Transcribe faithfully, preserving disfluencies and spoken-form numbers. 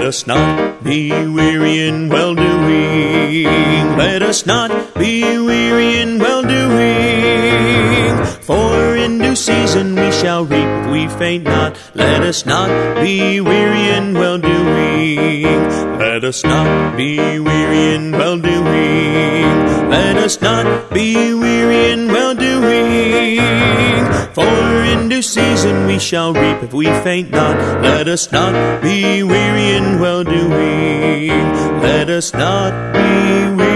us not be weary in well-doing. Let us not be weary in well-doing. For in due season we shall reap if we faint not. Let us not be weary in well-doing. Let us not be weary in well-doing. Let us not be weary in well-doing. For in due season we shall reap if we faint not. Let us not be weary in well-doing. Let us not be weary